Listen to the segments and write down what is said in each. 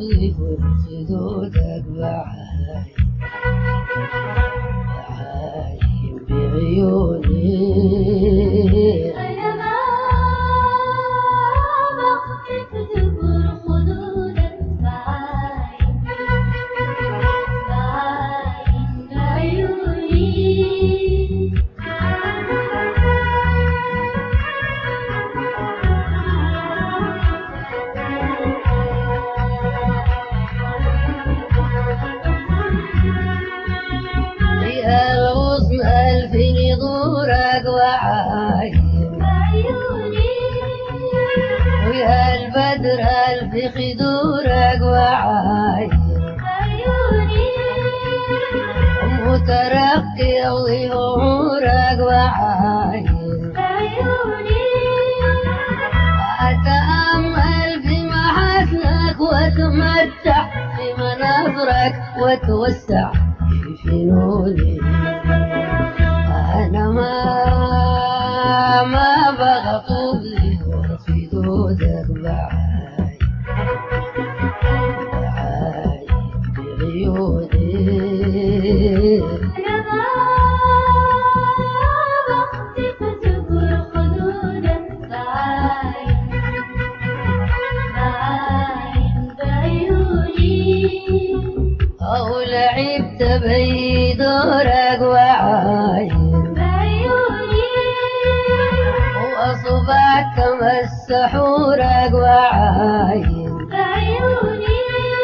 بغطوبي خدودك بعايم بعيوني أنا ما بخفف تكبر خدودك بعايم بعيوني في نورك وعايم بعيوني ويا البدر في خدورك وعايم بعيوني مترقي ظهورك وعايم بعيوني أتأمل في محاسنك وأتمتع في مناظرك وأتوسع في فنوني أنا ما بغطوب لي خدودك بعايم بعيوني أنا ما بخفف تكبر خدودك بعايم بعيوني أو لعبت بيدورك وعايم بعيوني وأصبحت مسحورك وعايم بعيوني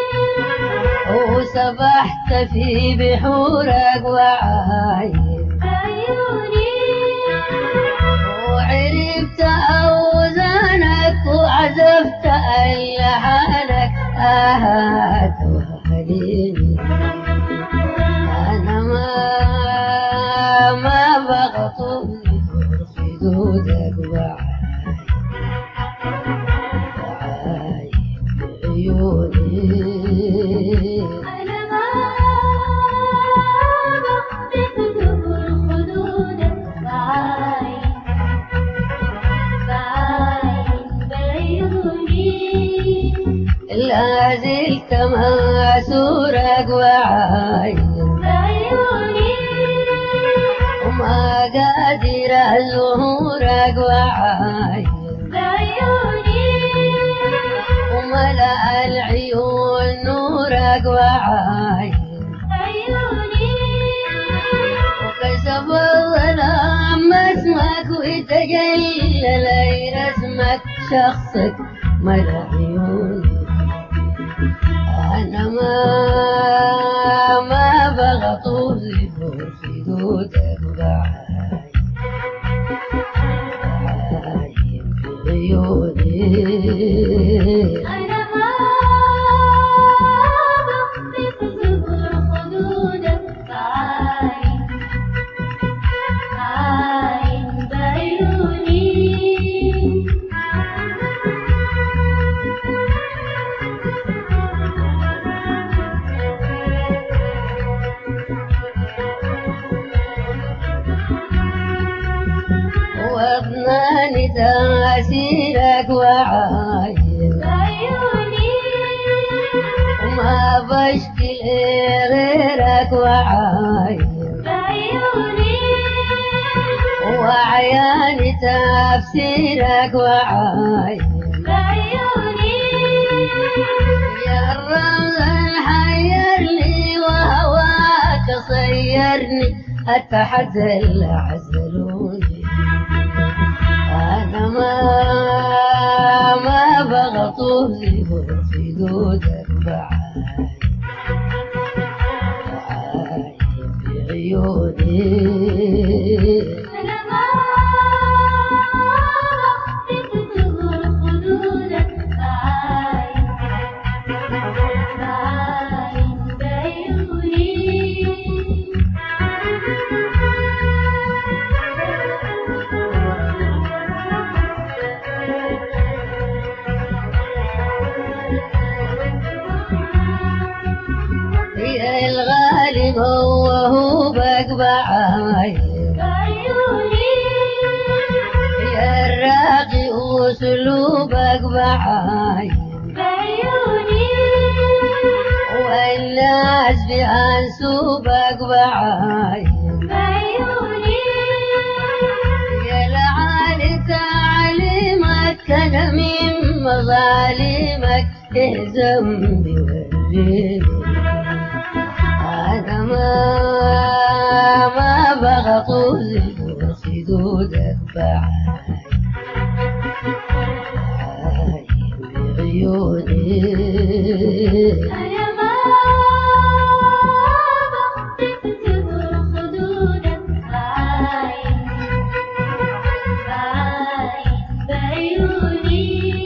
وسبحت في بحورك وعايم بعيوني وعرفت أوزانك وعزفت ألحانك آهات وهليني أنا ما بغطوب لي خدودك بعايم بعيوني أنا ما بخفف تكبر خدودك بعايم بعيوني لا زلت ماسورك وعايم بعيوني وما قادر ظهورك وعايم بعيوني وملأ العيون نورك وعايم بعيوني وكسب الظلام اسمك وتجلى لي رسمك شخصك ملأ عيوني أنا ما بغطوب لي خدودك بعايم بعيوني أنا ما بخفف تكبر خدودك بعايم بعيوني واضنان تأثيرك وعايم بعيوني وما بشكي غيرك وعايم بعيوني وعياني تفسيرك وعايم بعيوني يا الرمز حيرني وهواك صيرني أتحزن عزلوني أنا ما بغطوب لي خدودك بعايم بعيوني أنا ما بخفف تكبر خدودك بعايم بعيوني يا الغالب هو بك بعايم بعيوني يا الراقي أسلوبك بعايم بعيوني منسوبك بعايم بعيوني يا العالي تعليمك أنا من مظالمك اهزم بوريني أنا ما بغطوز وسدودك بعايم بعيوني أنا ما بخطف تمر خدودك بعين بعيوني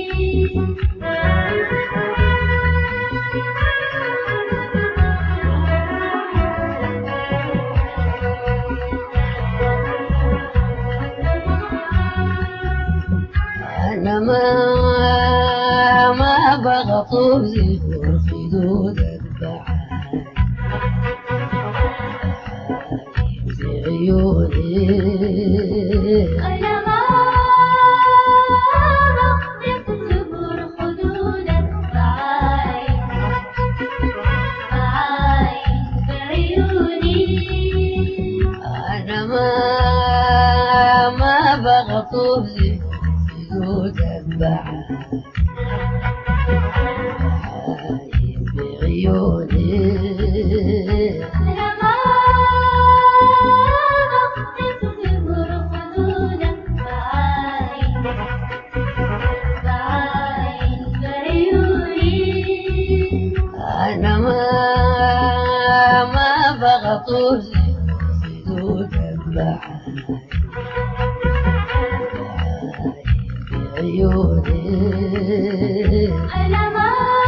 أنا ما بغطوز وسدودك بعايم بعيوني أنا ما بخطف تمر خدودك بعين بعيوني أنا ما بغطوز وسدودك بعايم بعيوني أنا ما بخطف تمر خدودك بعين بعيوني أنا ما بغطوز وسدودك بعايم بعيوني أنا ما